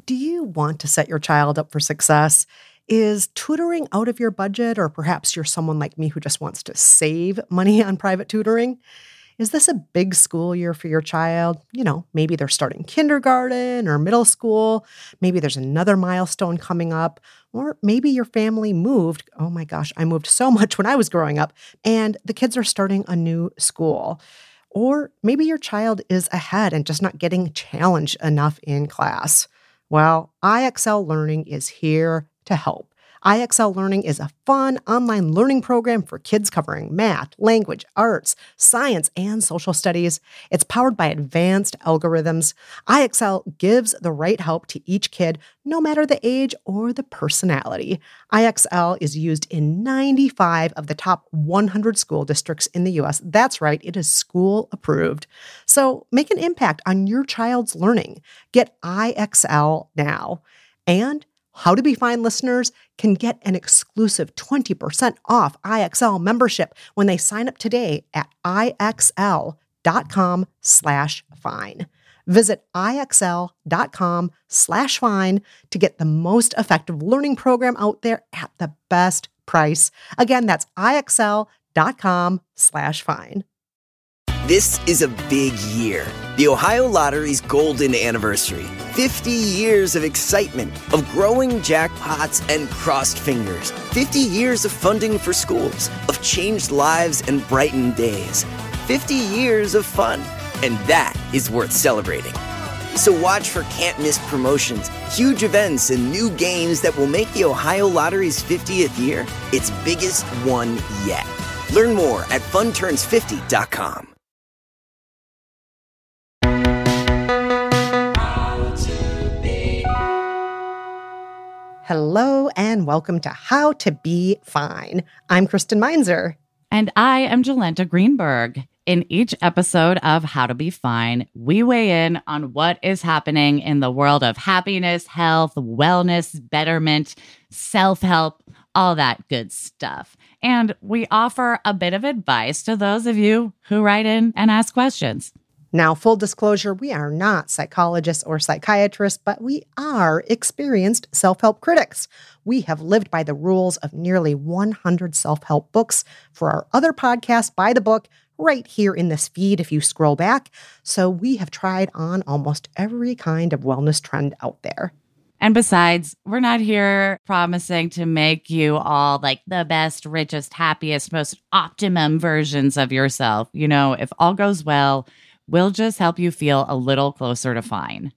Do you want to set your child up for success? Is tutoring out of your budget, or perhaps you're someone like me who just wants to save money on private tutoring? Is this a big school year for your child? Maybe they're starting kindergarten or middle school. Maybe there's another milestone coming up. Or maybe your family moved. Oh my gosh, I moved so much when I was growing up, and the kids are starting a new school. Or maybe your child is ahead and just not getting challenged enough in class. Well, IXL Learning is here to help. IXL Learning is a fun online learning program for kids covering math, language, arts, science, and social studies. It's powered by advanced algorithms. IXL gives the right help to each kid, no matter the age or the personality. IXL is used in 95 of the top 100 school districts in the U.S. That's right, it is school approved. So make an impact on your child's learning. Get IXL now. And How to Be Fine listeners can get an exclusive 20% off IXL membership when they sign up today at IXL.com/fine. Visit IXL.com/fine to get the most effective learning program out there at the best price. Again, that's IXL.com/fine. This is a big year. The Ohio Lottery's golden anniversary. 50 years of excitement, of growing jackpots and crossed fingers. 50 years of funding for schools, of changed lives and brightened days. 50 years of fun, and that is worth celebrating. So watch for can't-miss promotions, huge events, and new games that will make the Ohio Lottery's 50th year its biggest one yet. Learn more at funturns50.com. Hello and welcome to How to Be Fine. I'm Kristen Meinzer. And I am Jolenta Greenberg. In each episode of How to Be Fine, we weigh in on what is happening in the world of happiness, health, wellness, betterment, self-help, all that good stuff. And we offer a bit of advice to those of you who write in and ask questions. Now, full disclosure, we are not psychologists or psychiatrists, but we are experienced self-help critics. We have lived by the rules of nearly 100 self-help books for our other podcast, By the Book, right here in this feed if you scroll back. So we have tried on almost every kind of wellness trend out there. And besides, we're not here promising to make you all like the best, richest, happiest, most optimum versions of yourself. If all goes well, we'll just help you feel a little closer to fine.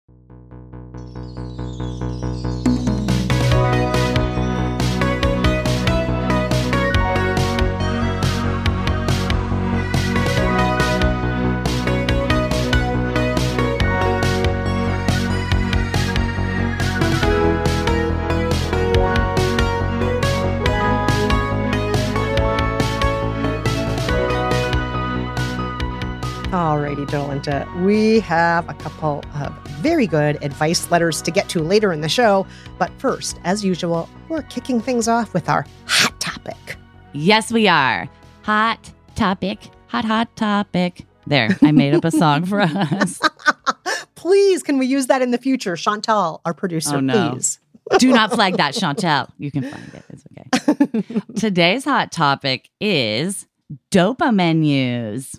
Alrighty, Jolenta, we have a couple of very good advice letters to get to later in the show. But first, as usual, we're kicking things off with our hot topic. Yes, we are. Hot topic. Hot topic. There, I made up a song for us. Please, can we use that in the future? Chantal, our producer, please. Do not flag that, Chantal. You can find it. It's okay. Today's hot topic is Dopa-menus.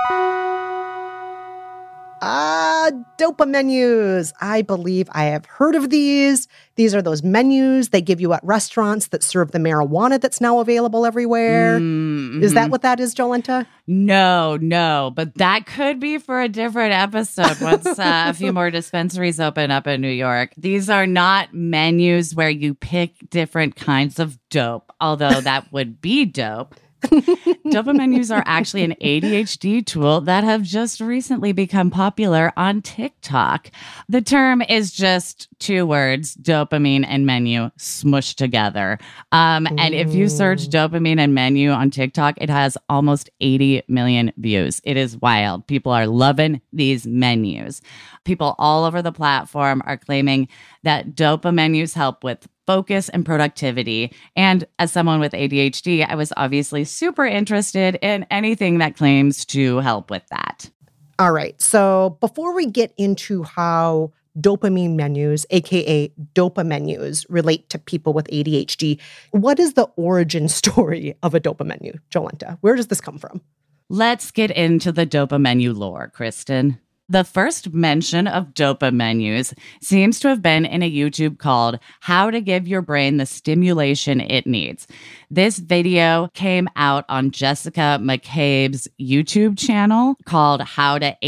Dopa-menus. I believe I have heard of these. These are those menus they give you at restaurants that serve the marijuana that's now available everywhere. Mm-hmm. Is that what that is, Jolenta? No, but that could be for a different episode once a few more dispensaries open up in New York. These are not menus where you pick different kinds of dope, although that would be dope. Dopa-menus are actually an ADHD tool that have just recently become popular on TikTok. The term is just two words, dopamine and menu, smushed together. And if you search dopamine and menu on TikTok, it has almost 80 million views. It is wild. People are loving these menus. People all over the platform are claiming that Dopa-menus help with focus and productivity. And as someone with ADHD, I was obviously super interested in anything that claims to help with that. All right. So before we get into how dopamine menus, aka dopamenus, relate to people with ADHD. What is the origin story of a dopamenu, Jolenta? Where does this come from? Let's get into the dopamenu lore, Kristen. The first mention of dopamenus seems to have been in a YouTube called How to Give Your Brain the Stimulation It Needs. This video came out on Jessica McCabe's YouTube channel called How to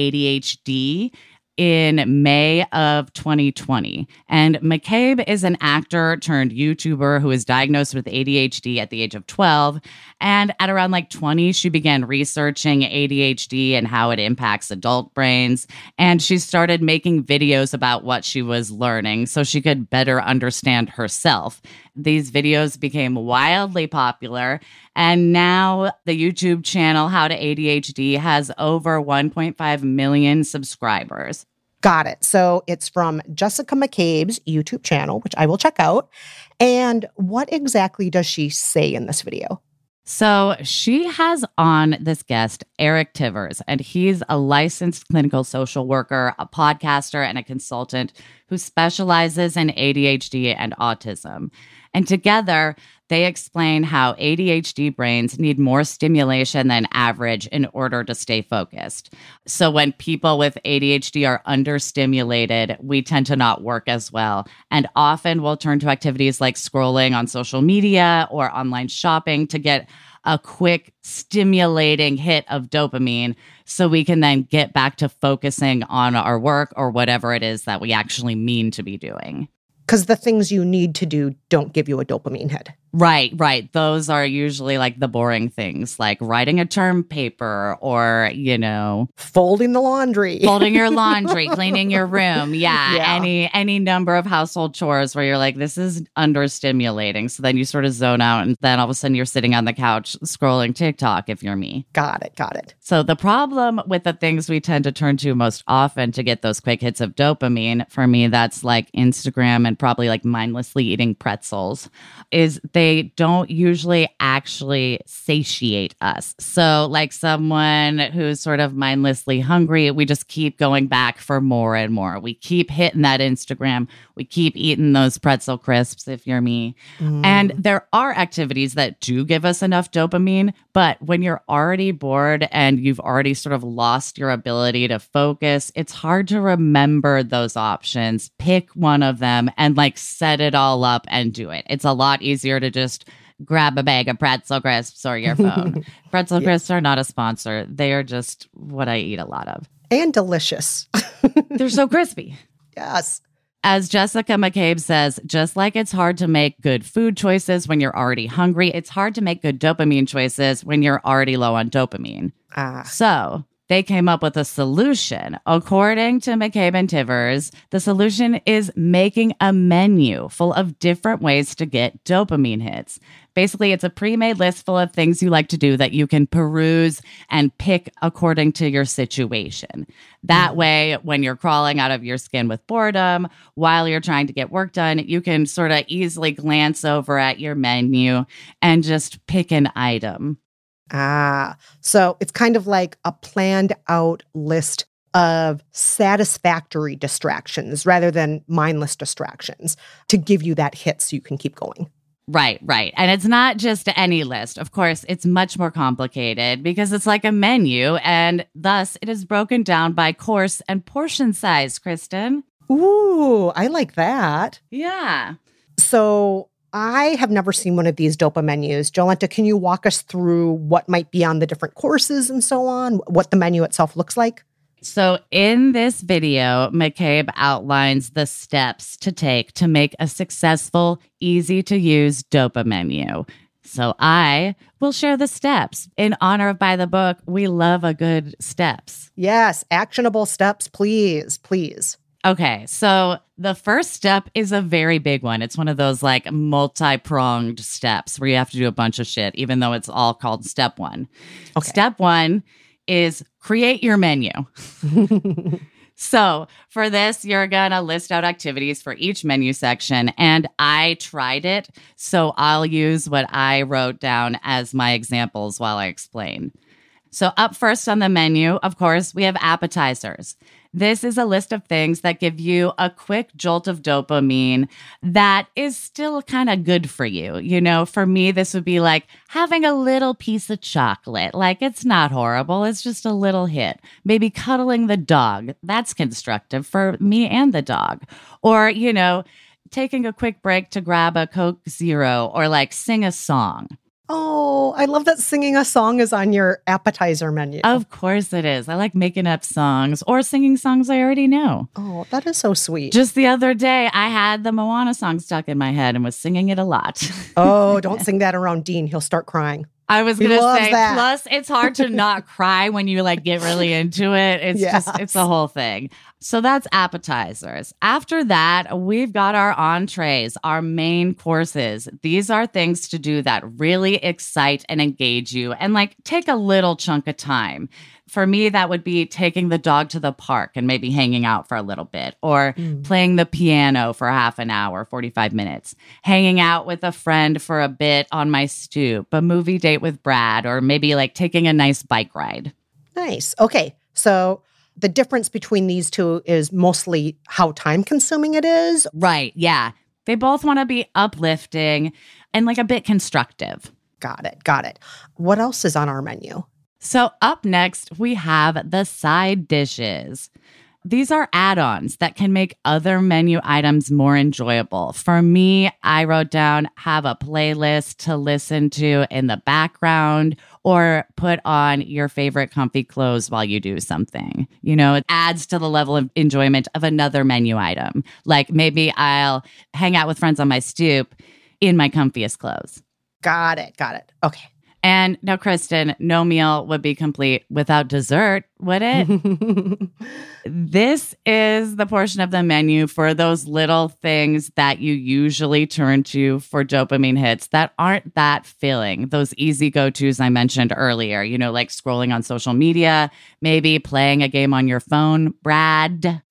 ADHD in May of 2020. And McCabe is an actor turned YouTuber who was diagnosed with ADHD at the age of 12. And at around 20, she began researching ADHD and how it impacts adult brains. And she started making videos about what she was learning so she could better understand herself. These videos became wildly popular. And now the YouTube channel How to ADHD has over 1.5 million subscribers. Got it. So it's from Jessica McCabe's YouTube channel, which I will check out. And what exactly does she say in this video? So she has on this guest, Eric Tivers, and he's a licensed clinical social worker, a podcaster, and a consultant who specializes in ADHD and autism. And together, they explain how ADHD brains need more stimulation than average in order to stay focused. So when people with ADHD are understimulated, we tend to not work as well. And often we'll turn to activities like scrolling on social media or online shopping to get a quick stimulating hit of dopamine so we can then get back to focusing on our work or whatever it is that we actually mean to be doing. Because the things you need to do don't give you a dopamine hit. Right. Those are usually the boring things, like writing a term paper or, folding the laundry. Folding your laundry, cleaning your room. Yeah. Any number of household chores where you're like, this is understimulating. So then you sort of zone out and then all of a sudden you're sitting on the couch scrolling TikTok if you're me. Got it. So the problem with the things we tend to turn to most often to get those quick hits of dopamine, for me, that's Instagram and probably mindlessly eating pretzels, is they don't usually actually satiate us. So someone who's sort of mindlessly hungry, we just keep going back for more and more. We keep hitting that Instagram. We keep eating those pretzel crisps if you're me. And there are activities that do give us enough dopamine, but when you're already bored and you've already sort of lost your ability to focus, it's hard to remember those options, pick one of them and set it all up and do it. It's a lot easier to just grab a bag of pretzel crisps or your phone. Pretzel crisps are not a sponsor. They are just what I eat a lot of. And delicious. They're so crispy. Yes. As Jessica McCabe says, just like it's hard to make good food choices when you're already hungry, it's hard to make good dopamine choices when you're already low on dopamine. So they came up with a solution. According to McCabe and Tivers, the solution is making a menu full of different ways to get dopamine hits. Basically, it's a pre-made list full of things you like to do that you can peruse and pick according to your situation. That way, when you're crawling out of your skin with boredom, while you're trying to get work done, you can sort of easily glance over at your menu and just pick an item. So it's kind of like a planned out list of satisfactory distractions rather than mindless distractions to give you that hit so you can keep going. Right. And it's not just any list. Of course, it's much more complicated because it's like a menu and thus it is broken down by course and portion size, Kristen. Ooh, I like that. Yeah. So I have never seen one of these dopamenus. Jolenta, can you walk us through what might be on the different courses and so on, what the menu itself looks like? So in this video, McCabe outlines the steps to take to make a successful, easy-to-use dopamenu. So I will share the steps. In honor of By the Book, we love a good steps. Yes, actionable steps, please. Okay, so the first step is a very big one. It's one of those multi-pronged steps where you have to do a bunch of shit, even though it's all called step one. Okay. Step one is create your menu. So for this, you're going to list out activities for each menu section. And I tried it, so I'll use what I wrote down as my examples while I explain. So up first on the menu, of course, we have appetizers. This is a list of things that give you a quick jolt of dopamine that is still kind of good for you. You know, for me, this would be like having a little piece of chocolate. Like, it's not horrible. It's just a little hit. Maybe cuddling the dog. That's constructive for me and the dog. Or, you know, taking a quick break to grab a Coke Zero or like sing a song. Oh, I love that singing a song is on your appetizer menu. Of course it is. I like making up songs or singing songs I already know. Oh, that is so sweet. Just the other day, I had the Moana song stuck in my head and was singing it a lot. Oh, don't sing that around Dean. He'll start crying. I was going to say, that. Plus it's hard to not cry when you like get really into it. It's it's a whole thing. So that's appetizers. After that, we've got our entrees, our main courses. These are things to do that really excite and engage you and like take a little chunk of time. For me, that would be taking the dog to the park and maybe hanging out for a little bit, or playing the piano for half an hour, 45 minutes, hanging out with a friend for a bit on my stoop, a movie date with Brad, or maybe like taking a nice bike ride. Nice. Okay. So the difference between these two is mostly how time consuming it is. Right. Yeah. They both want to be uplifting and like a bit constructive. Got it. Got it. What else is on our menu? So up next, we have the side dishes. These are add-ons that can make other menu items more enjoyable. For me, I wrote down have a playlist to listen to in the background or put on your favorite comfy clothes while you do something. You know, it adds to the level of enjoyment of another menu item. Like maybe I'll hang out with friends on my stoop in my comfiest clothes. Got it. Got it. Okay. And now, Kristen, no meal would be complete without dessert, would it? This is the portion of the menu for those little things that you usually turn to for dopamine hits that aren't that filling. Those easy go-tos I mentioned earlier, you know, like scrolling on social media, maybe playing a game on your phone, Brad.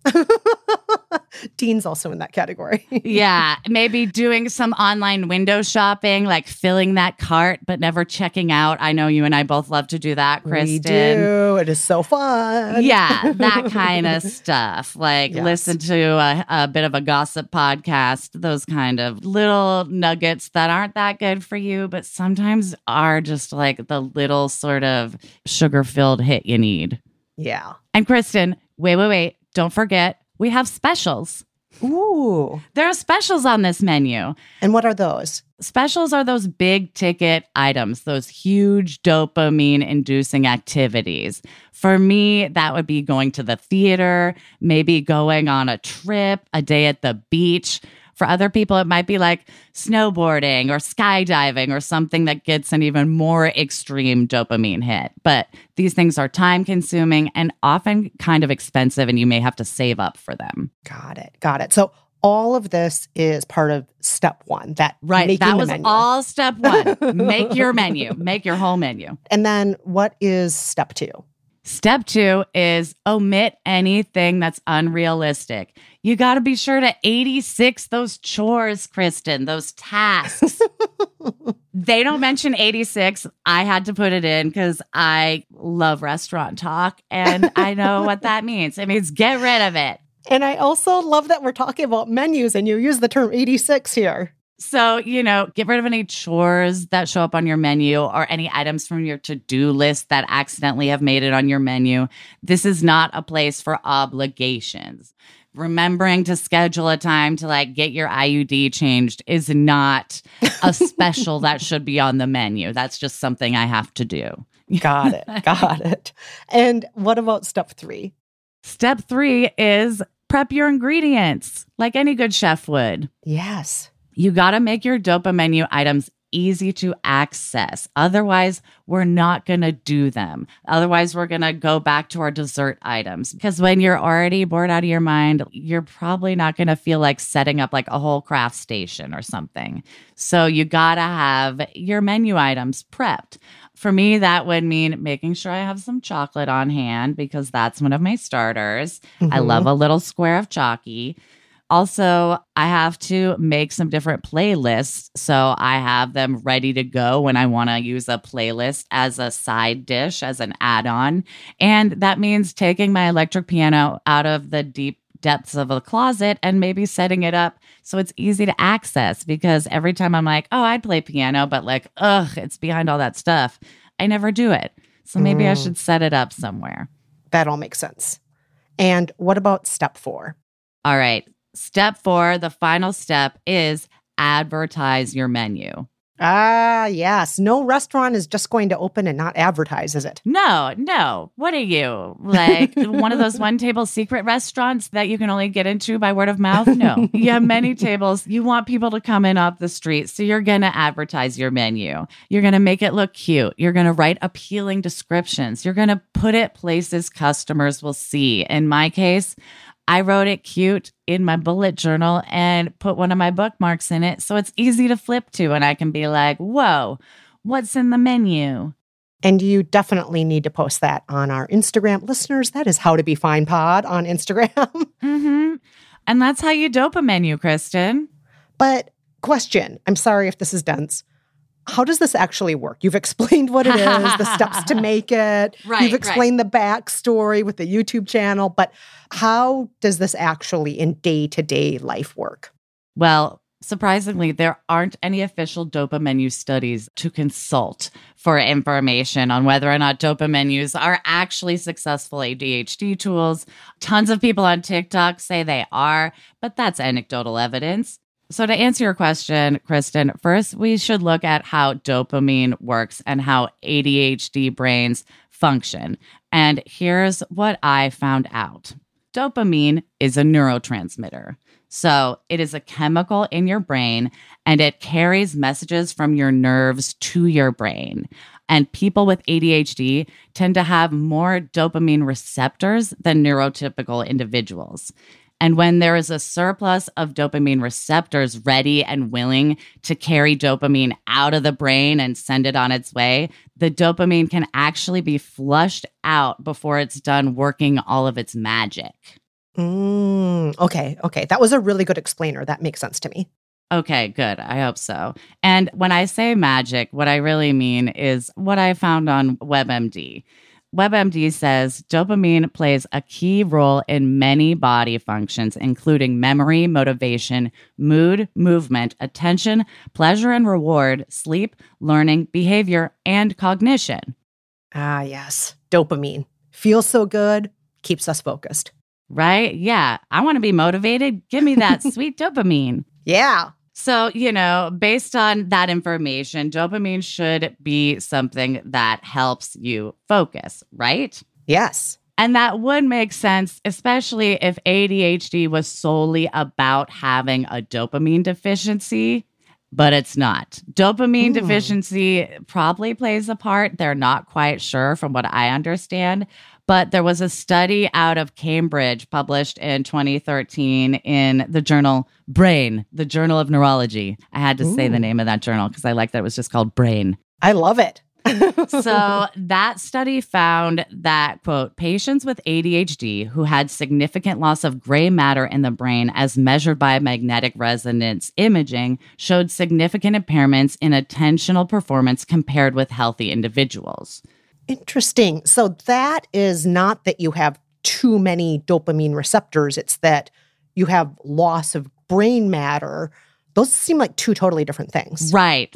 Dean's also in that category. Yeah, maybe doing some online window shopping, like filling that cart, but never checking out. I know you and I both love to do that, Kristen. We do. It is so fun. Yeah, that kind of stuff. Like listen to a bit of a gossip podcast, those kind of little nuggets that aren't that good for you, but sometimes are just like the little sort of sugar-filled hit you need. Yeah. And Kristen, wait. Don't forget, we have specials. Ooh. There are specials on this menu. And what are those? Specials are those big ticket items, those huge dopamine inducing activities. For me, that would be going to the theater, maybe going on a trip, a day at the beach. For other people, it might be like snowboarding or skydiving or something that gets an even more extreme dopamine hit. But these things are time consuming and often kind of expensive, and you may have to save up for them. Got it. So all of this is part of step one. That was menu. All step one. Make your menu. Make your whole menu. And then what is step two? Step two is omit anything that's unrealistic. You got to be sure to 86 those chores, Kristen, those tasks. They don't mention 86. I had to put it in because I love restaurant talk and I know what that means. It means get rid of it. And I also love that we're talking about menus and you use the term 86 here. So, you know, get rid of any chores that show up on your menu or any items from your to-do list that accidentally have made it on your menu. This is not a place for obligations. Remembering to schedule a time to like get your IUD changed is not a special that should be on the menu. That's just something I have to do. Got it. And what about step three? Step three is prep your ingredients like any good chef would. Yes. You got to make your dopa menu items easy to access. Otherwise, we're not going to do them. Otherwise, we're going to go back to our dessert items. Because when you're already bored out of your mind, you're probably not going to feel like setting up like a whole craft station or something. So you got to have your menu items prepped. For me, that would mean making sure I have some chocolate on hand because that's one of my starters. I love a little square of Chalky. Also, I have to make some different playlists. So I have them ready to go when I want to use a playlist as a side dish, as an add on. And that means taking my electric piano out of the deep depths of a closet and maybe setting it up so it's easy to access. Because every time I'm like, oh, I'd play piano, but like, ugh, it's behind all that stuff, I never do it. So maybe I should set it up somewhere. That all makes sense. And what about step 4? All right. Step 4, the final step, is advertise your menu. Ah, yes. No restaurant is just going to open and not advertise, is it? No. What are you? Like one of those one table secret restaurants that you can only get into by word of mouth? No. You have many tables. You want people to come in off the street. So you're going to advertise your menu. You're going to make it look cute. You're going to write appealing descriptions. You're going to put it places customers will see. In my case, I wrote it cute in my bullet journal and put one of my bookmarks in it so it's easy to flip to and I can be like, whoa, what's in the menu? And you definitely need to post that on our Instagram. Listeners, that is How to Be Fine Pod on Instagram. Mm-hmm. And that's how you dope a menu, Kristen. But question, I'm sorry if this is dense. How does this actually work? You've explained what it is, the steps to make it. Right, You've explained the backstory with the YouTube channel, but how does this actually in day-to-day life work? Well, surprisingly, there aren't any official dopa menu studies to consult for information on whether or not dopa menus are actually successful ADHD tools. Tons of people on TikTok say they are, but that's anecdotal evidence. So to answer your question, Kristen, first we should look at how dopamine works and how ADHD brains function. And here's what I found out. Dopamine is a neurotransmitter. So it is a chemical in your brain and it carries messages from your nerves to your brain. And people with ADHD tend to have more dopamine receptors than neurotypical individuals. And when there is a surplus of dopamine receptors ready and willing to carry dopamine out of the brain and send it on its way, the dopamine can actually be flushed out before it's done working all of its magic. Okay. That was a really good explainer. That makes sense to me. Okay, good. I hope so. And when I say magic, what I really mean is what I found on WebMD. WebMD says dopamine plays a key role in many body functions, including memory, motivation, mood, movement, attention, pleasure and reward, sleep, learning, behavior, and cognition. Ah, yes. Dopamine. Feels so good, keeps us focused. Right? Yeah. I want to be motivated. Give me that sweet dopamine. Yeah. So, based on that information, dopamine should be something that helps you focus, right? Yes. And that would make sense, especially if ADHD was solely about having a dopamine deficiency, but it's not. Dopamine deficiency probably plays a part. They're not quite sure from what I understand. But there was a study out of Cambridge published in 2013 in the journal Brain, the Journal of Neurology. I had to say the name of that journal because I like that it was just called Brain. I love it. So that study found that, quote, patients with ADHD who had significant loss of gray matter in the brain as measured by magnetic resonance imaging showed significant impairments in attentional performance compared with healthy individuals. Interesting. So that is not that you have too many dopamine receptors. It's that you have loss of brain matter. Those seem like two totally different things. Right.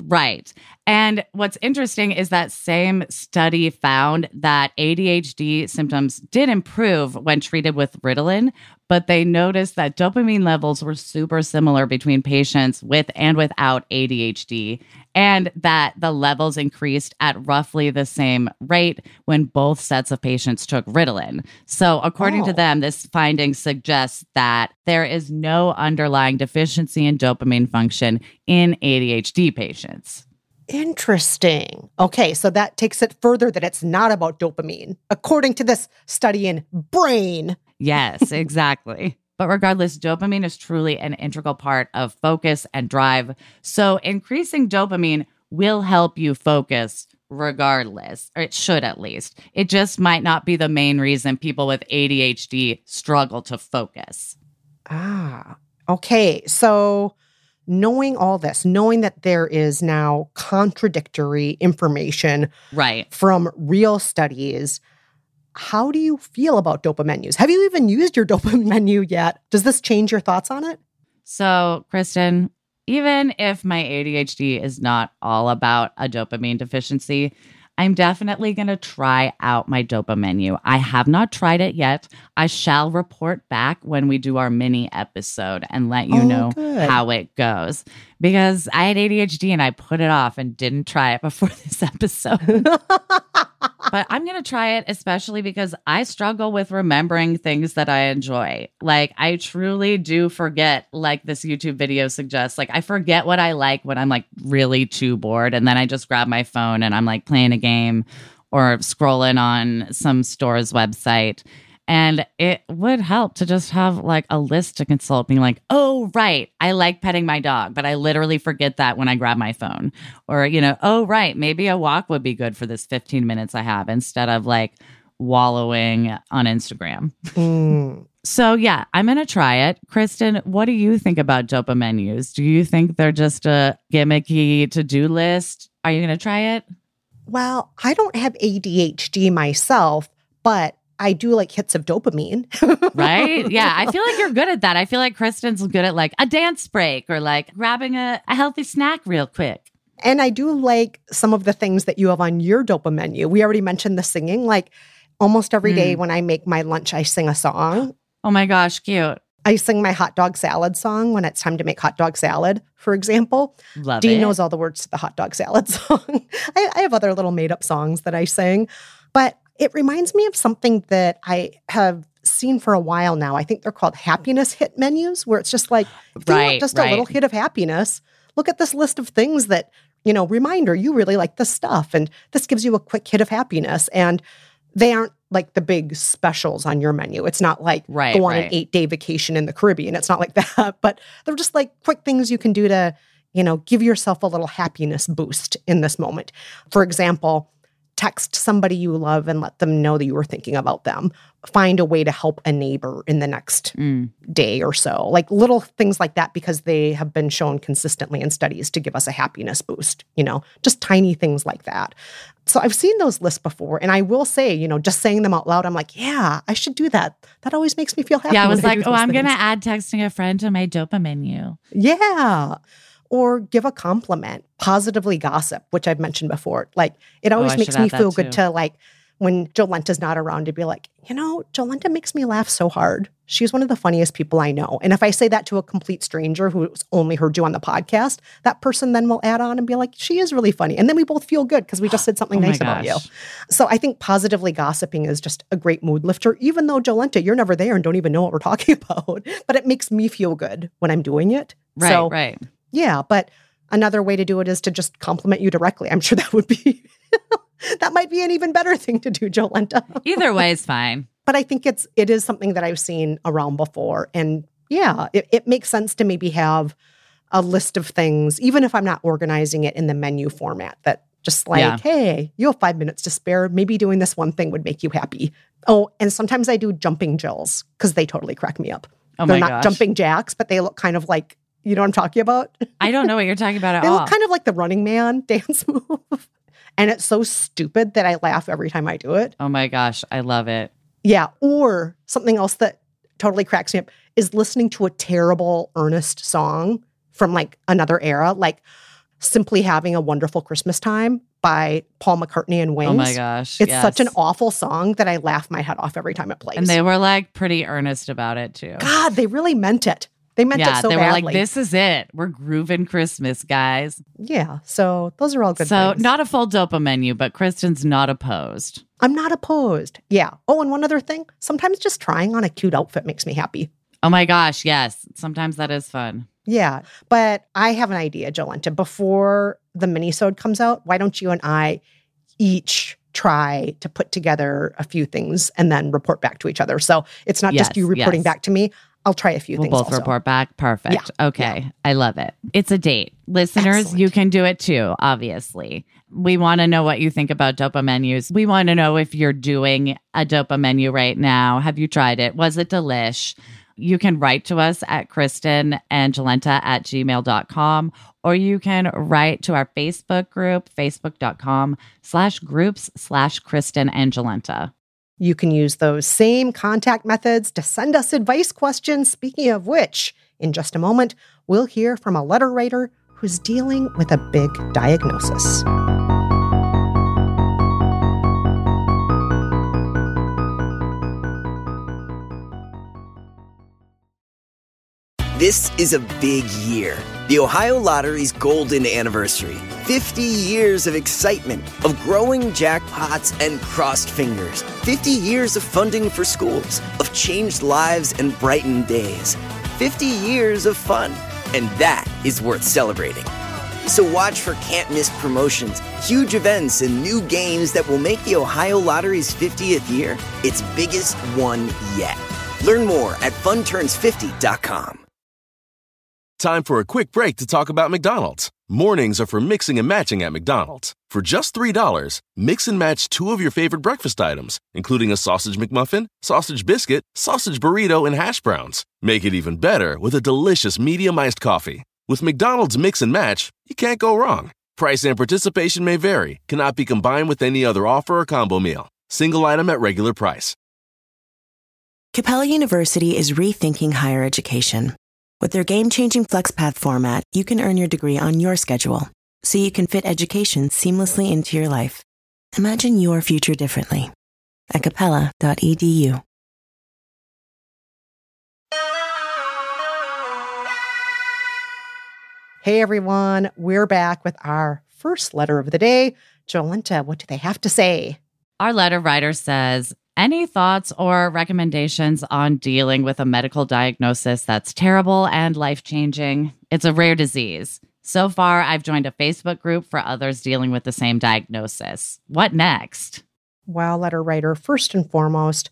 And what's interesting is that same study found that ADHD symptoms did improve when treated with Ritalin, but they noticed that dopamine levels were super similar between patients with and without ADHD, and that the levels increased at roughly the same rate when both sets of patients took Ritalin. So according to them, this finding suggests that there is no underlying deficiency in dopamine function in ADHD patients. Interesting. Okay, so that takes it further that it's not about dopamine, according to this study in Brain. Yes, exactly. But regardless, dopamine is truly an integral part of focus and drive. So increasing dopamine will help you focus regardless, or it should at least. It just might not be the main reason people with ADHD struggle to focus. Ah, Okay, so knowing all this, knowing that there is now contradictory information Right. from real studies, how do you feel about DOPA menus? Have you even used your DOPA menu yet? Does this change your thoughts on it? So, Kristen, even if my ADHD is not all about a dopamine deficiency, I'm definitely going to try out my DOPA menu. I have not tried it yet. I shall report back when we do our mini episode and let you know good. how it goes. Because I had ADHD and I put it off and didn't try it before this episode. But I'm going to try it, especially because I struggle with remembering things that I enjoy. Like, I truly do forget, like this YouTube video suggests. Like, I forget what I like when I'm like really too bored. And then I just grab my phone and I'm like playing a game or scrolling on some store's website. And it would help to just have like a list to consult, being like, oh, right, I like petting my dog, but I literally forget that when I grab my phone. Or, oh, right, maybe a walk would be good for this 15 minutes I have instead of like wallowing on Instagram. So, yeah, I'm going to try it. Kristen, what do you think about DOPA menus? Do you think they're just a gimmicky to-do list? Are you going to try it? Well, I don't have ADHD myself, but I do like hits of dopamine. Right? Yeah. I feel like you're good at that. I feel like Kristen's good at like a dance break or like grabbing a healthy snack real quick. And I do like some of the things that you have on your DOPA menu. We already mentioned the singing. Like almost every day when I make my lunch, I sing a song. Oh my gosh, cute. I sing my hot dog salad song when it's time to make hot dog salad, for example. Love Dean it. knows all the words to the hot dog salad song. I have other little made up songs that I sing, but it reminds me of something that I have seen for a while now. I think they're called happiness hit menus, where it's just like, if you want just a little hit of happiness, look at this list of things that, reminder, you really like this stuff. And this gives you a quick hit of happiness. And they aren't like the big specials on your menu. It's not like go on an 8-day vacation in the Caribbean. It's not like that. But they're just like quick things you can do to, give yourself a little happiness boost in this moment. For example, text somebody you love and let them know that you were thinking about them. Find a way to help a neighbor in the next day or so. Like little things like that, because they have been shown consistently in studies to give us a happiness boost, just tiny things like that. So I've seen those lists before. And I will say, just saying them out loud, I'm like, yeah, I should do that. That always makes me feel happy. Yeah, I was like, I'm going to add texting a friend to my DOPA menu. Yeah. Or give a compliment, positively gossip, which I've mentioned before. Like, it always makes me feel good to, like, when Jolenta's not around, to be like, Jolenta makes me laugh so hard. She's one of the funniest people I know. And if I say that to a complete stranger who's only heard you on the podcast, that person then will add on and be like, she is really funny. And then we both feel good because we just said something nice about you. So I think positively gossiping is just a great mood lifter, even though, Jolenta, you're never there and don't even know what we're talking about. But it makes me feel good when I'm doing it. Right. Yeah, but another way to do it is to just compliment you directly. I'm sure that would be, that might be an even better thing to do, Jolenta. Either way is fine. But I think it is something that I've seen around before. And yeah, it makes sense to maybe have a list of things, even if I'm not organizing it in the menu format, that just like, hey, you have 5 minutes to spare. Maybe doing this one thing would make you happy. Oh, and sometimes I do jumping Jills because they totally crack me up. They're not jumping jacks, but they look kind of like, you know what I'm talking about? I don't know what you're talking about at all. They look kind of like the Running Man dance move. And it's so stupid that I laugh every time I do it. Oh my gosh, I love it. Yeah. Or something else that totally cracks me up is listening to a terrible Ernest song from like another era, like Simply Having a Wonderful Christmas Time by Paul McCartney and Wings. Oh my gosh. It's such an awful song that I laugh my head off every time it plays. And they were like pretty earnest about it too. God, they really meant it. They meant it so badly. They were like, this is it. We're grooving Christmas, guys. Yeah. So those are all good things. So not a full DOPA menu, but Kristen's not opposed. I'm not opposed. Yeah. Oh, and one other thing. Sometimes just trying on a cute outfit makes me happy. Oh my gosh, yes. Sometimes that is fun. Yeah. But I have an idea, Jolenta. Before the mini-sode comes out, why don't you and I each try to put together a few things and then report back to each other? So it's not just you reporting back to me. I'll try a few things We'll both report back. Perfect. Yeah. Okay. I love it. It's a date. Listeners, excellent. You can do it too, obviously. We want to know what you think about DOPA menus. We want to know if you're doing a DOPA menu right now. Have you tried it? Was it delish? You can write to us at kristenandjolenta@gmail.com, or you can write to our Facebook group, facebook.com/groups/kristenandjolenta. You can use those same contact methods to send us advice questions. Speaking of which, in just a moment, we'll hear from a letter writer who's dealing with a big diagnosis. This is a big year. The Ohio Lottery's golden anniversary. 50 years of excitement, of growing jackpots and crossed fingers. 50 years of funding for schools, of changed lives and brightened days. 50 years of fun, and that is worth celebrating. So watch for can't-miss promotions, huge events, and new games that will make the Ohio Lottery's 50th year its biggest one yet. Learn more at funturns50.com. Time for a quick break to talk about McDonald's. Mornings are for mixing and matching at McDonald's. For just $3, mix and match 2 of your favorite breakfast items, including a sausage McMuffin, sausage biscuit, sausage burrito, and hash browns. Make it even better with a delicious medium iced coffee. With McDonald's Mix and Match, you can't go wrong. Price and participation may vary, cannot be combined with any other offer or combo meal. Single item at regular price. Capella University is rethinking higher education. With their game-changing FlexPath format, you can earn your degree on your schedule, so you can fit education seamlessly into your life. Imagine your future differently at capella.edu. Hey everyone, we're back with our first letter of the day. Jolenta, what do they have to say? Our letter writer says, any thoughts or recommendations on dealing with a medical diagnosis that's terrible and life-changing? It's a rare disease. So far, I've joined a Facebook group for others dealing with the same diagnosis. What next? Well, letter writer, first and foremost,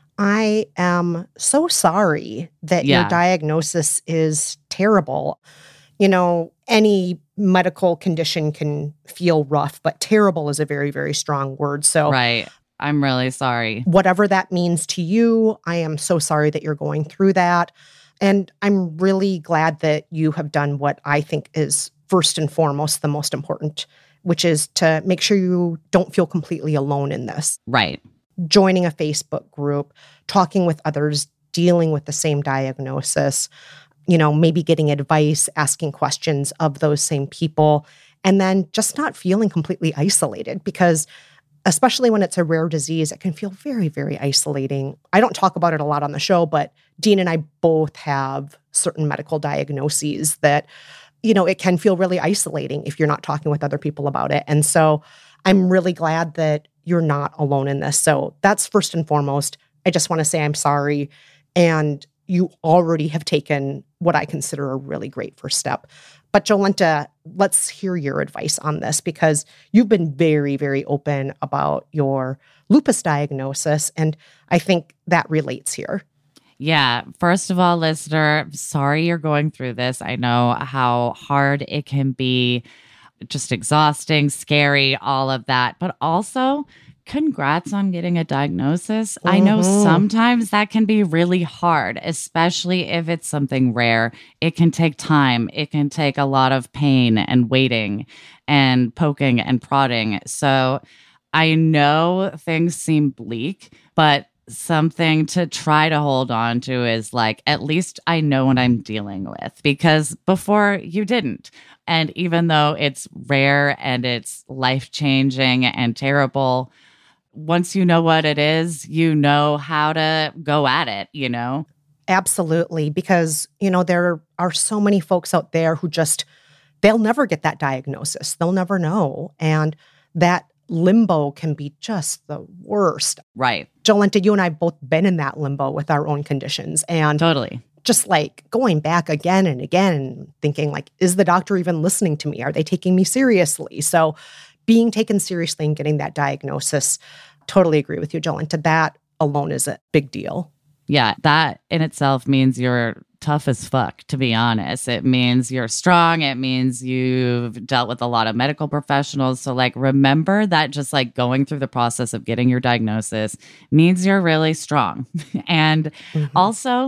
I am so sorry that your diagnosis is terrible. You know, any medical condition can feel rough, but terrible is a very, very strong word. So right. I'm really sorry. Whatever that means to you, I am so sorry that you're going through that. And I'm really glad that you have done what I think is first and foremost the most important, which is to make sure you don't feel completely alone in this. Right. Joining a Facebook group, talking with others dealing with the same diagnosis, you know, maybe getting advice, asking questions of those same people, and then just not feeling completely isolated, because especially when it's a rare disease, it can feel very, very isolating. I don't talk about it a lot on the show, but Dean and I both have certain medical diagnoses that, you know, it can feel really isolating if you're not talking with other people about it. And so I'm really glad that you're not alone in this. So that's first and foremost. I just want to say I'm sorry. And you already have taken what I consider a really great first step. But Jolenta, let's hear your advice on this, because you've been very, very open about your lupus diagnosis, and I think that relates here. Yeah. First of all, listener, sorry you're going through this. I know how hard it can be, just exhausting, scary, all of that. But also, congrats on getting a diagnosis. Mm-hmm. I know sometimes that can be really hard, especially if it's something rare. It can take time. It can take a lot of pain and waiting and poking and prodding. So I know things seem bleak, but something to try to hold on to is like, at least I know what I'm dealing with, because before you didn't. And even though it's rare and it's life-changing and terrible, once you know what it is, you know how to go at it, you know? Absolutely. Because, you know, there are so many folks out there who just, they'll never get that diagnosis. They'll never know. And that limbo can be just the worst. Right. Jolenta, you and I have both been in that limbo with our own conditions. And totally. Just like going back again and again and thinking like, is the doctor even listening to me? Are they taking me seriously? So being taken seriously and getting that diagnosis, totally agree with you, Jolenta. That alone is a big deal. Yeah, that in itself means you're tough as fuck, to be honest. It means you're strong. It means you've dealt with a lot of medical professionals. So like, remember that just like going through the process of getting your diagnosis means you're really strong. And also,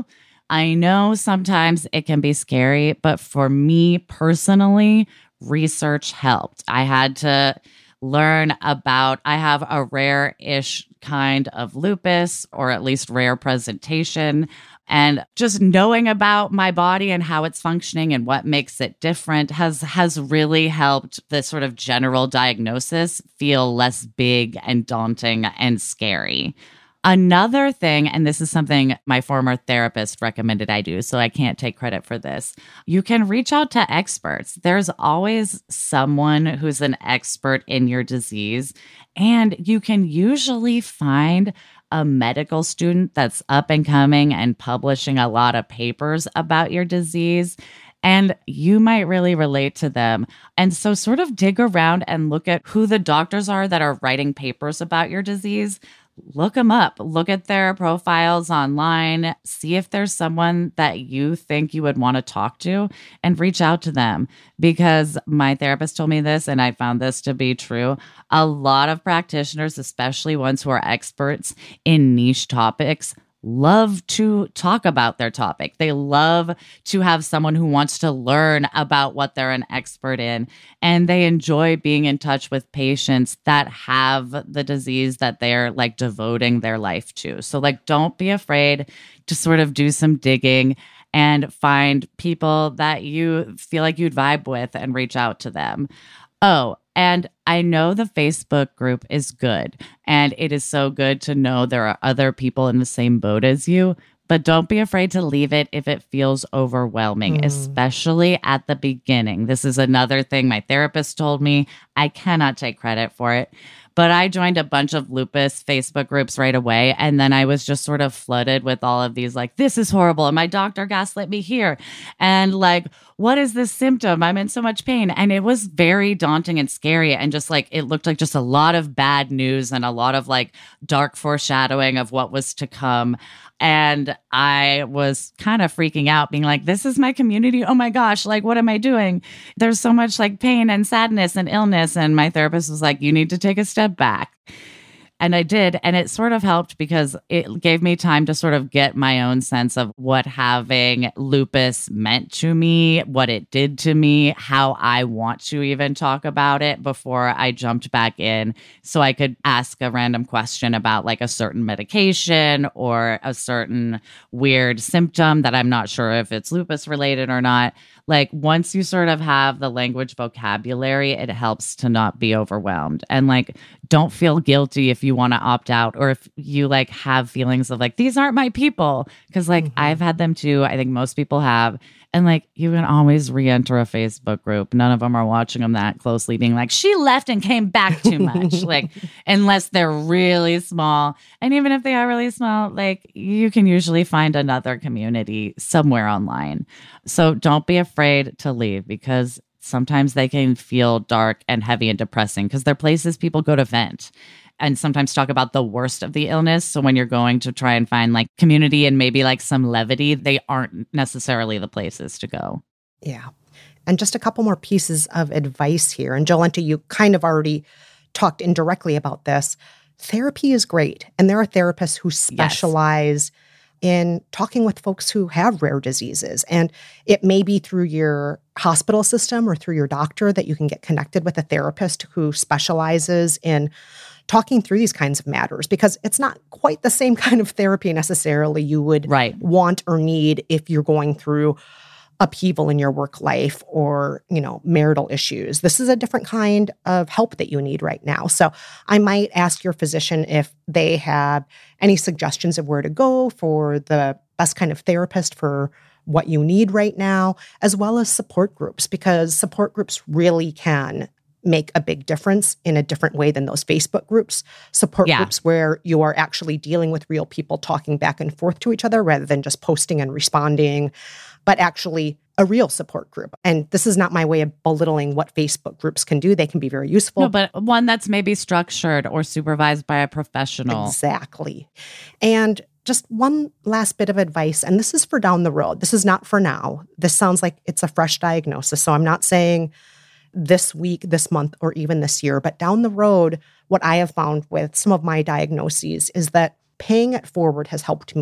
I know sometimes it can be scary, but for me personally, research helped. I had to learn about, I have a rare-ish kind of lupus, or at least rare presentation. And just knowing about my body and how it's functioning and what makes it different has really helped the sort of general diagnosis feel less big and daunting and scary. Another thing, and this is something my former therapist recommended I do, so I can't take credit for this. You can reach out to experts. There's always someone who's an expert in your disease, and you can usually find a medical student that's up and coming and publishing a lot of papers about your disease. And you might really relate to them. And so sort of dig around and look at who the doctors are that are writing papers about your disease. Look them up, look at their profiles online, see if there's someone that you think you would want to talk to and reach out to them. Because my therapist told me this, and I found this to be true. A lot of practitioners, especially ones who are experts in niche topics, love to talk about their topic. They love to have someone who wants to learn about what they're an expert in. And they enjoy being in touch with patients that have the disease that they're like devoting their life to. So like, don't be afraid to sort of do some digging and find people that you feel like you'd vibe with and reach out to them. Oh, and I know the Facebook group is good, and it is so good to know there are other people in the same boat as you, but don't be afraid to leave it if it feels overwhelming, especially at the beginning. This is another thing my therapist told me. I cannot take credit for it. But I joined a bunch of lupus Facebook groups right away. And then I was just sort of flooded with all of these, like, this is horrible. And my doctor gaslit me here. And like, what is this symptom? I'm in so much pain. And it was very daunting and scary. And just like, it looked like just a lot of bad news and a lot of like dark foreshadowing of what was to come. And I was kind of freaking out, being like, this is my community. Oh my gosh, like, what am I doing? There's so much like pain and sadness and illness. And my therapist was like, you need to take a step back. And I did. And it sort of helped because it gave me time to sort of get my own sense of what having lupus meant to me, what it did to me, how I want to even talk about it before I jumped back in. So I could ask a random question about like a certain medication or a certain weird symptom that I'm not sure if it's lupus related or not. Like once you sort of have the language vocabulary, it helps to not be overwhelmed. And like, don't feel guilty if you want to opt out or if you like have feelings of like, these aren't my people. Cause like I've had them too. I think most people have. And like, you can always re-enter a Facebook group. None of them are watching them that closely being like, she left and came back too much. Like, unless they're really small. And even if they are really small, like you can usually find another community somewhere online. So don't be afraid to leave because sometimes they can feel dark and heavy and depressing because they're places people go to vent and sometimes talk about the worst of the illness. So when you're going to try and find like community and maybe like some levity, they aren't necessarily the places to go. Yeah. And just a couple more pieces of advice here. And Jolenta, you kind of already talked indirectly about this. Therapy is great. And there are therapists who specialize in talking with folks who have rare diseases. And it may be through your hospital system or through your doctor that you can get connected with a therapist who specializes in talking through these kinds of matters, because it's not quite the same kind of therapy necessarily you would want or need if you're going through upheaval in your work life or, marital issues. This is a different kind of help that you need right now. So I might ask your physician if they have any suggestions of where to go for the best kind of therapist for what you need right now, as well as support groups, because support groups really can make a big difference in a different way than those Facebook groups. Support groups where you are actually dealing with real people talking back and forth to each other rather than just posting and responding, but actually a real support group. And this is not my way of belittling what Facebook groups can do. They can be very useful. No, but one that's maybe structured or supervised by a professional. Exactly. And just one last bit of advice, and this is for down the road. This is not for now. This sounds like it's a fresh diagnosis. So I'm not saying this week, this month, or even this year, but down the road, what I have found with some of my diagnoses is that paying it forward has helped me.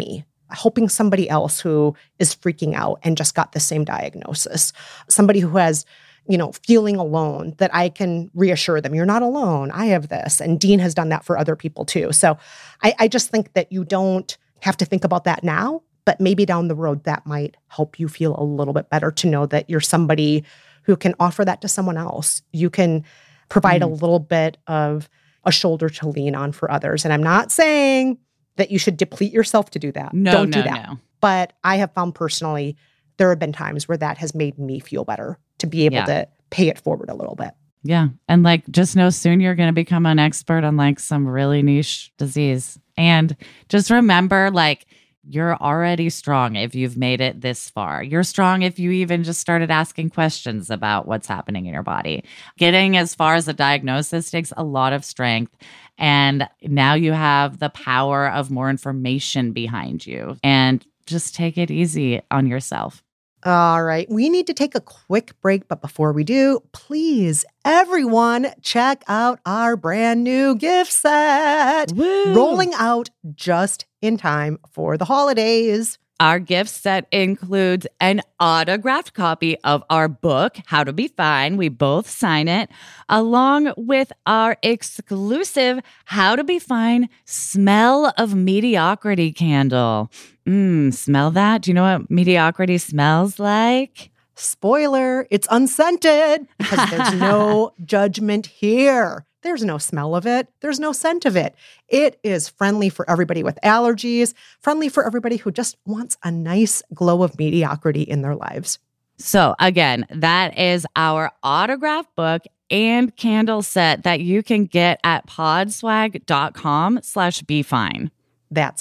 helping somebody else who is freaking out and just got the same diagnosis. Somebody who has, feeling alone, that I can reassure them, you're not alone. I have this. And Dean has done that for other people too. So I just think that you don't have to think about that now, but maybe down the road that might help you feel a little bit better to know that you're somebody who can offer that to someone else. You can provide a little bit of a shoulder to lean on for others. And I'm not saying that you should deplete yourself to do that. Don't do that. No. But I have found personally, there have been times where that has made me feel better to be able to pay it forward a little bit. Yeah. And just know soon you're going to become an expert on some really niche disease. And just remember, you're already strong if you've made it this far. You're strong if you even just started asking questions about what's happening in your body. Getting as far as a diagnosis takes a lot of strength. And now you have the power of more information behind you. And just take it easy on yourself. All right, we need to take a quick break, but before we do, please, everyone, check out our brand new gift set. Woo! Rolling out just in time for the holidays. Our gift set includes an autographed copy of our book, How to Be Fine. We both sign it, along with our exclusive How to Be Fine Smell of Mediocrity candle. Smell that? Do you know what mediocrity smells like? Spoiler, it's unscented because there's no judgment here. There's no smell of it. There's no scent of it. It is friendly for everybody with allergies, friendly for everybody who just wants a nice glow of mediocrity in their lives. So again, that is our autograph book and candle set that you can get at podswag.com/befine. That's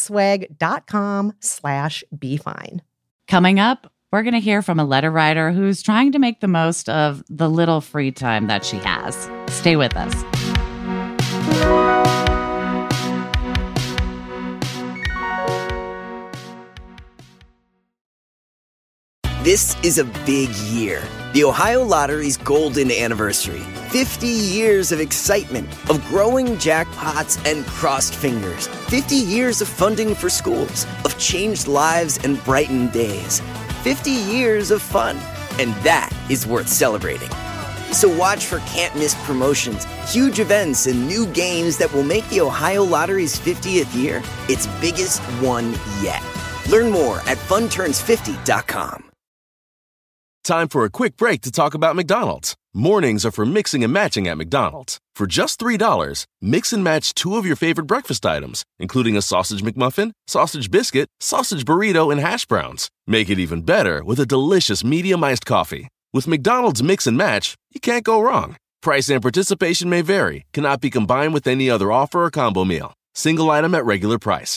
podswag.com/befine. Coming up, we're going to hear from a letter writer who's trying to make the most of the little free time that she has. Stay with us. This is a big year. The Ohio Lottery's golden anniversary. 50 years of excitement, of growing jackpots and crossed fingers. 50 years of funding for schools, of changed lives and brightened days. 50 years of fun, and that is worth celebrating. So watch for can't-miss promotions, huge events, and new games that will make the Ohio Lottery's 50th year its biggest one yet. Learn more at funturns50.com. Time for a quick break to talk about McDonald's. Mornings are for mixing and matching at McDonald's. For just $3, mix and match 2 of your favorite breakfast items, including a sausage McMuffin, sausage biscuit, sausage burrito, and hash browns. Make it even better with a delicious medium iced coffee. With McDonald's Mix and Match, you can't go wrong. Price and participation may vary, cannot be combined with any other offer or combo meal. Single item at regular price.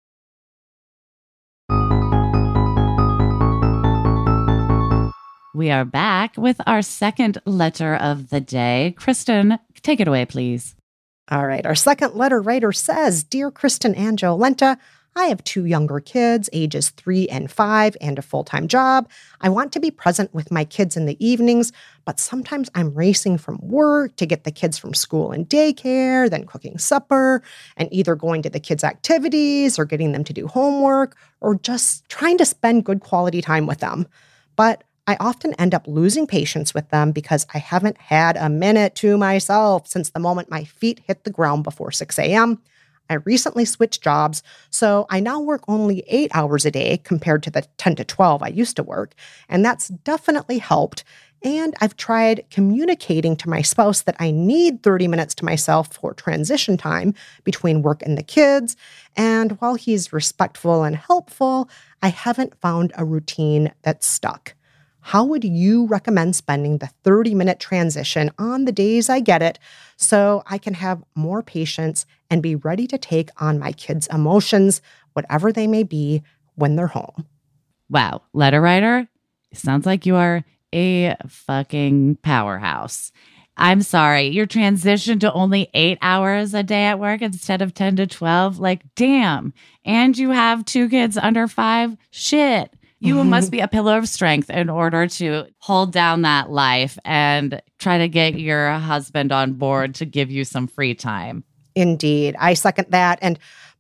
We are back with our second letter of the day. Kristen, take it away, please. All right. Our second letter writer says, Dear Kristen and Jolenta, I have 2 younger kids, ages 3 and 5, and a full-time job. I want to be present with my kids in the evenings, but sometimes I'm racing from work to get the kids from school and daycare, then cooking supper, and either going to the kids' activities or getting them to do homework, or just trying to spend good quality time with them. But I often end up losing patience with them because I haven't had a minute to myself since the moment my feet hit the ground before 6 a.m. I recently switched jobs, so I now work only 8 hours a day compared to the 10 to 12 I used to work, and that's definitely helped. And I've tried communicating to my spouse that I need 30 minutes to myself for transition time between work and the kids, and while he's respectful and helpful, I haven't found a routine that's stuck. How would you recommend spending the 30-minute transition on the days I get it so I can have more patience and be ready to take on my kids' emotions, whatever they may be, when they're home? Wow. Letter writer, it sounds like you are a fucking powerhouse. I'm sorry. Your transition to only 8 hours a day at work instead of 10 to 12, damn. And you have 2 kids under 5? Shit. You must be a pillar of strength in order to hold down that life and try to get your husband on board to give you some free time. Indeed. I second that. And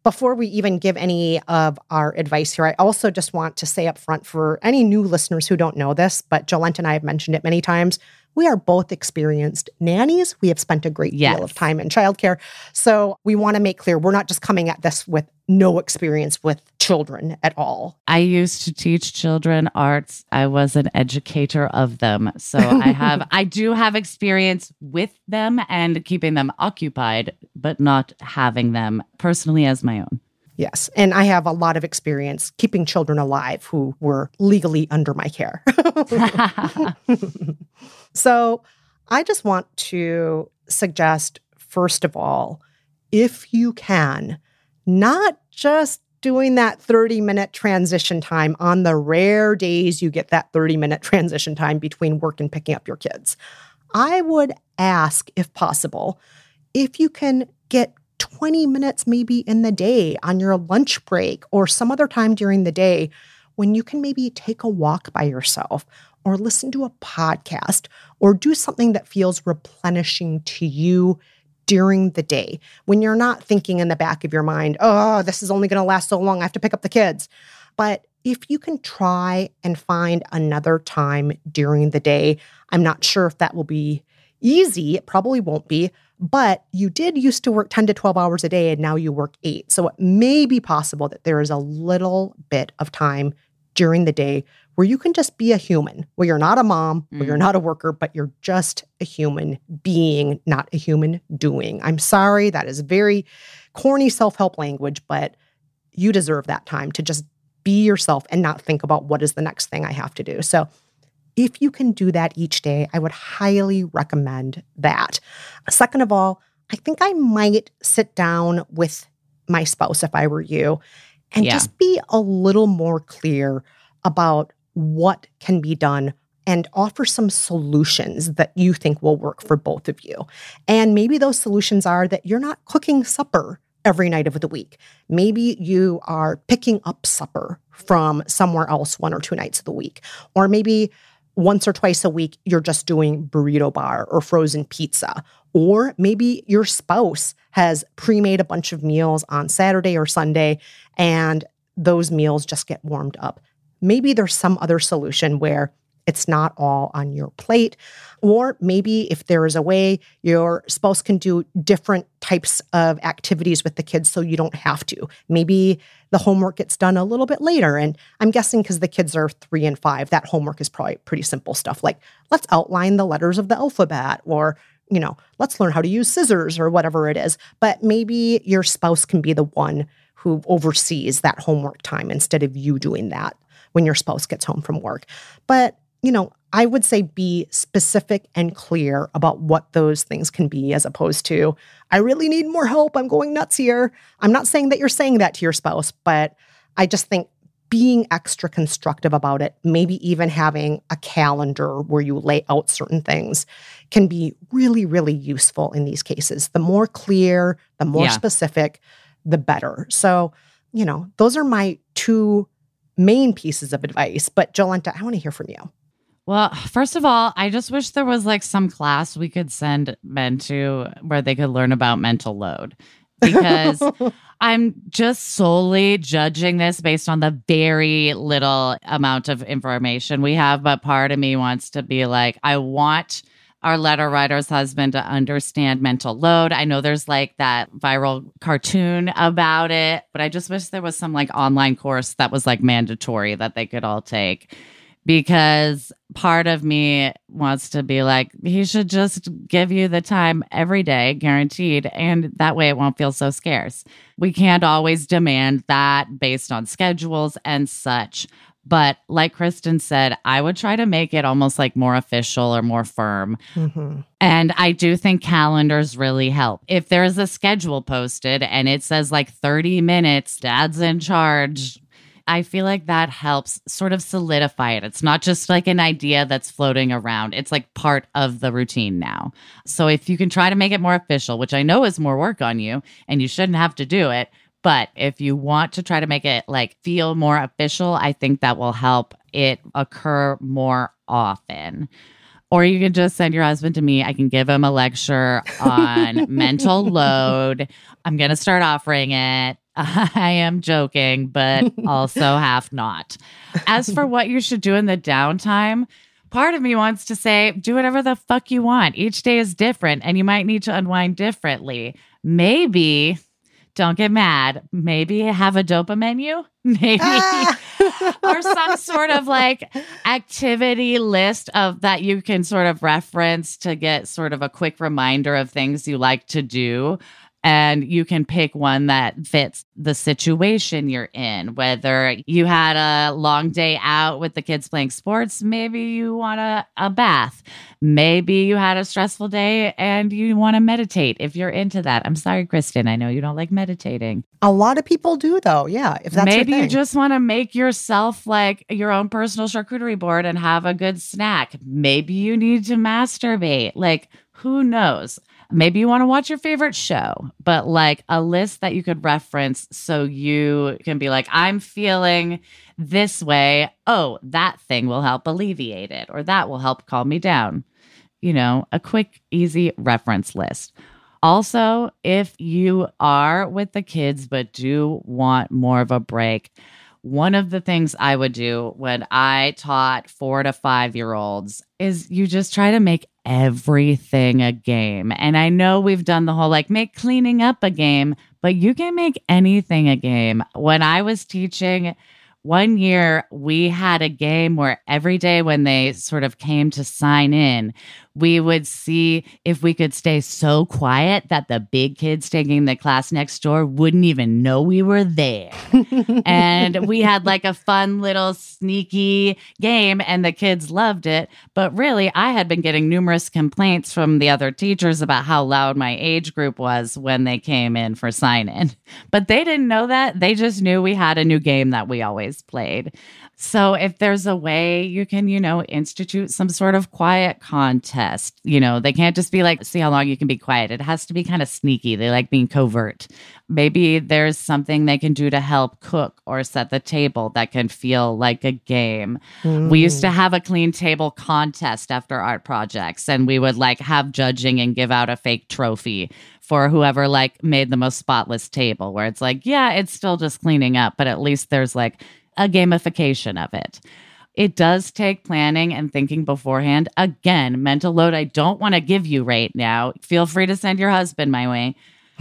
Before we even give any of our advice here, I also just want to say up front for any new listeners who don't know this, but Jolenta and I have mentioned it many times, we are both experienced nannies. We have spent a great deal of time in childcare. So we want to make clear we're not just coming at this with no experience with children at all. I used to teach children arts. I was an educator of them. So I do have experience with them and keeping them occupied, but not having them personally as my own. Yes. And I have a lot of experience keeping children alive who were legally under my care. So I just want to suggest, first of all, if you can, not just doing that 30-minute transition time on the rare days you get that 30-minute transition time between work and picking up your kids. I would ask, if possible, if you can get 20 minutes maybe in the day on your lunch break or some other time during the day when you can maybe take a walk by yourself or listen to a podcast or do something that feels replenishing to you during the day when you're not thinking in the back of your mind, oh, this is only going to last so long, I have to pick up the kids. But if you can try and find another time during the day, I'm not sure if that will be easy. It probably won't be. But you did used to work 10 to 12 hours a day and now you work 8. So it may be possible that there is a little bit of time during the day where you can just be a human, where you're not a mom, where you're not a worker, but you're just a human being, not a human doing. I'm sorry, that is very corny self-help language, but you deserve that time to just be yourself and not think about what is the next thing I have to do. So if you can do that each day, I would highly recommend that. Second of all, I think I might sit down with my spouse if I were you and just be a little more clear about what can be done and offer some solutions that you think will work for both of you. And maybe those solutions are that you're not cooking supper every night of the week. Maybe you are picking up supper from somewhere else 1 or 2 nights of the week. Or maybe once or twice a week, you're just doing burrito bar or frozen pizza. Or maybe your spouse has pre-made a bunch of meals on Saturday or Sunday, and those meals just get warmed up. Maybe there's some other solution where it's not all on your plate. Or maybe if there is a way your spouse can do different types of activities with the kids so you don't have to. Maybe the homework gets done a little bit later. And I'm guessing because the kids are 3 and 5, that homework is probably pretty simple stuff like let's outline the letters of the alphabet or, let's learn how to use scissors or whatever it is. But maybe your spouse can be the one who oversees that homework time instead of you doing that when your spouse gets home from work. But I would say be specific and clear about what those things can be as opposed to, I really need more help. I'm going nuts here. I'm not saying that you're saying that to your spouse, but I just think being extra constructive about it, maybe even having a calendar where you lay out certain things can be really, really useful in these cases. The more clear, the more specific, the better. So, those are my 2 main pieces of advice. But Jolenta, I want to hear from you. Well, first of all, I just wish there was some class we could send men to where they could learn about mental load, because I'm just solely judging this based on the very little amount of information we have. But part of me wants to be like, I want our letter writer's husband to understand mental load. I know there's that viral cartoon about it, but I just wish there was some online course that was mandatory that they could all take. Because part of me wants to be he should just give you the time every day, guaranteed, and that way it won't feel so scarce. We can't always demand that based on schedules and such. But like Kristen said, I would try to make it almost more official or more firm. Mm-hmm. And I do think calendars really help. If there's a schedule posted and it says 30 minutes, dad's in charge, I feel that helps sort of solidify it. It's not just an idea that's floating around. It's part of the routine now. So if you can try to make it more official, which I know is more work on you and you shouldn't have to do it, but if you want to try to make it feel more official, I think that will help it occur more often. Or you can just send your husband to me. I can give him a lecture on mental load. I'm going to start offering it. I am joking, but also half not. As for what you should do in the downtime, part of me wants to say, do whatever the fuck you want. Each day is different and you might need to unwind differently. Maybe, don't get mad, maybe have a dopa menu, maybe, or some sort of like activity list of that you can sort of reference to get sort of a quick reminder of things you like to do. And you can pick one that fits the situation you're in. Whether you had a long day out with the kids playing sports, maybe you want a bath. Maybe you had a stressful day and you want to meditate if you're into that. I'm sorry, Kristen, I know you don't like meditating. A lot of people do, though. Yeah, if that's maybe your thing. You just want to make yourself like your own personal charcuterie board and have a good snack. Maybe you need to masturbate. Like, who knows? Maybe you want to watch your favorite show, but like a list that you could reference so you can be like, I'm feeling this way. Oh, that thing will help alleviate it, or that will help calm me down. You know, a quick, easy reference list. Also, if you are with the kids but do want more of a break, one of the things I would do when I taught 4 to 5-year-olds is you just try to make everything a game. And I know we've done the whole like make cleaning up a game, but you can make anything a game. When I was teaching, one year we had a game where every day when they sort of came to sign in, we would see if we could stay so quiet that the big kids taking the class next door wouldn't even know we were there. And we had like a fun little sneaky game and the kids loved it. But really, I had been getting numerous complaints from the other teachers about how loud my age group was when they came in for sign-in. But they didn't know that. They just knew we had a new game that we always played. So if there's a way you can, you know, institute some sort of quiet contest, you know, they can't just be like, see how long you can be quiet. It has to be kind of sneaky. They like being covert. Maybe there's something they can do to help cook or set the table that can feel like a game. We used to have a clean table contest after art projects, and we would like have judging and give out a fake trophy for whoever like made the most spotless table, where it's like, yeah, it's still just cleaning up, but at least there's like a gamification of it. It does take planning and thinking beforehand. Again, mental load I don't want to give you right now. Feel free to send your husband my way.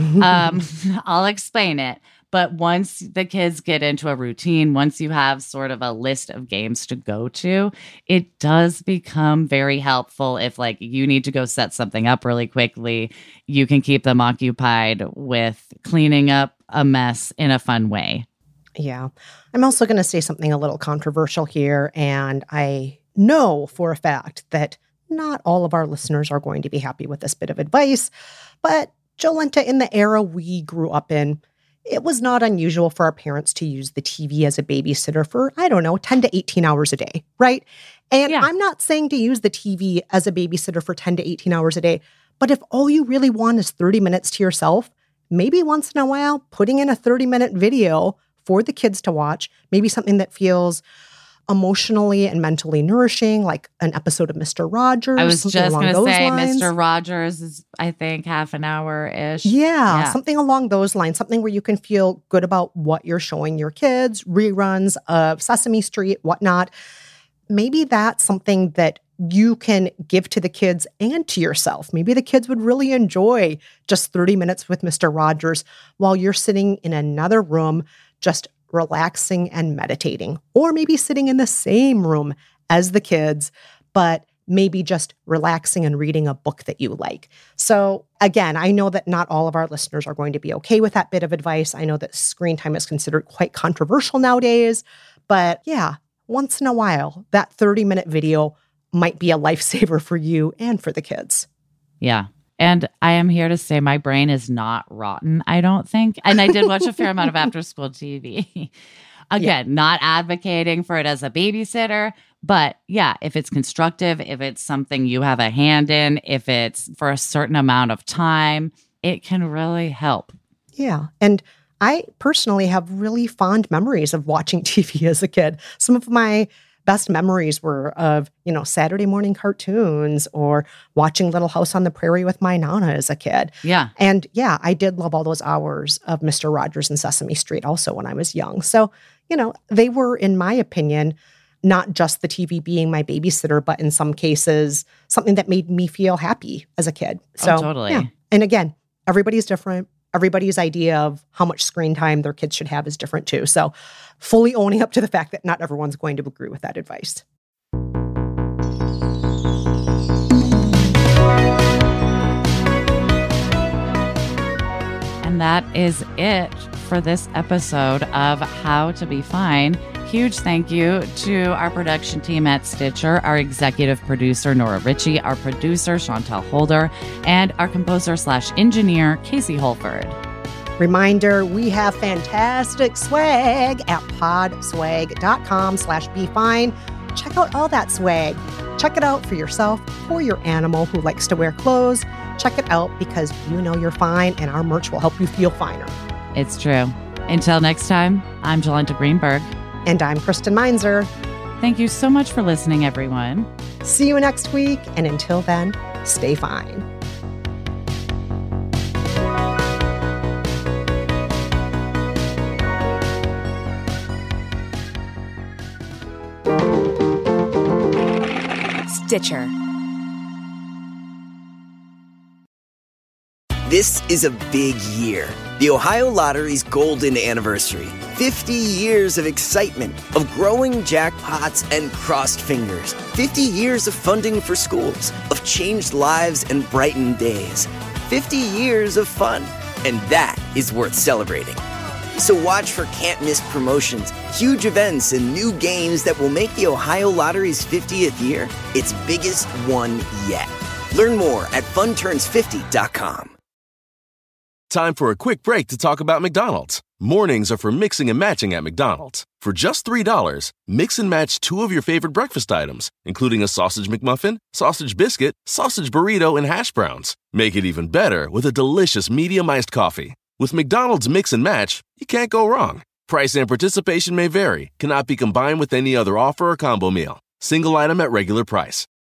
I'll explain it. But once the kids get into a routine, once you have sort of a list of games to go to, it does become very helpful if like you need to go set something up really quickly. You can keep them occupied with cleaning up a mess in a fun way. Yeah. I'm also going to say something a little controversial here, and I know for a fact that not all of our listeners are going to be happy with this bit of advice, but Jolenta, in the era we grew up in, it was not unusual for our parents to use the TV as a babysitter for, 10 to 18 hours a day, right? And I'm not saying to use the TV as a babysitter for 10 to 18 hours a day, but if all you really want is 30 minutes to yourself, maybe once in a while, putting in a 30-minute video for the kids to watch, maybe something that feels emotionally and mentally nourishing, like an episode of Mr. Rogers. I was just going to say lines. Mr. Rogers is, I think, half an hour-ish. Yeah, something along those lines, something where you can feel good about what you're showing your kids, reruns of Sesame Street, whatnot. Maybe that's something that you can give to the kids and to yourself. Maybe the kids would really enjoy just 30 minutes with Mr. Rogers while you're sitting in another room just relaxing and meditating, or maybe sitting in the same room as the kids, but maybe just relaxing and reading a book that you like. So again, I know that not all of our listeners are going to be okay with that bit of advice. I know that screen time is considered quite controversial nowadays, but yeah, once in a while, that 30-minute video might be a lifesaver for you and for the kids. Yeah. And I am here to say my brain is not rotten, I don't think. And I did watch a fair amount of after-school TV. Again, not advocating for it as a babysitter, but yeah, if it's constructive, if it's something you have a hand in, if it's for a certain amount of time, it can really help. Yeah. And I personally have really fond memories of watching TV as a kid. Some of my best memories were of, Saturday morning cartoons or watching Little House on the Prairie with my Nana as a kid. Yeah. And yeah, I did love all those hours of Mr. Rogers and Sesame Street also when I was young. So, they were, in my opinion, not just the TV being my babysitter, but in some cases, something that made me feel happy as a kid. So, totally. Yeah. And again, everybody's different. Everybody's idea of how much screen time their kids should have is different too. So fully owning up to the fact that not everyone's going to agree with that advice. And that is it for this episode of How to Be Fine. Huge thank you to our production team at Stitcher, our executive producer, Nora Ritchie, our producer, Chantel Holder, and our composer/engineer, Casey Holford. Reminder, we have fantastic swag at podswag.com/befine. Check out all that swag. Check it out for yourself or your animal who likes to wear clothes. Check it out because you're fine and our merch will help you feel finer. It's true. Until next time, I'm Jolenta Greenberg. And I'm Kristen Meinzer. Thank you so much for listening, everyone. See you next week. And until then, stay fine. Stitcher. This is a big year. The Ohio Lottery's golden anniversary. 50 years of excitement, of growing jackpots and crossed fingers. 50 years of funding for schools, of changed lives and brightened days. 50 years of fun. And that is worth celebrating. So watch for can't-miss promotions, huge events, and new games that will make the Ohio Lottery's 50th year its biggest one yet. Learn more at funturns50.com. Time for a quick break to talk about McDonald's. Mornings are for mixing and matching at McDonald's. For just $3, mix and match 2 of your favorite breakfast items, including a sausage McMuffin, sausage biscuit, sausage burrito, and hash browns. Make it even better with a delicious medium iced coffee. With McDonald's Mix and Match, you can't go wrong. Price and participation may vary, cannot be combined with any other offer or combo meal. Single item at regular price.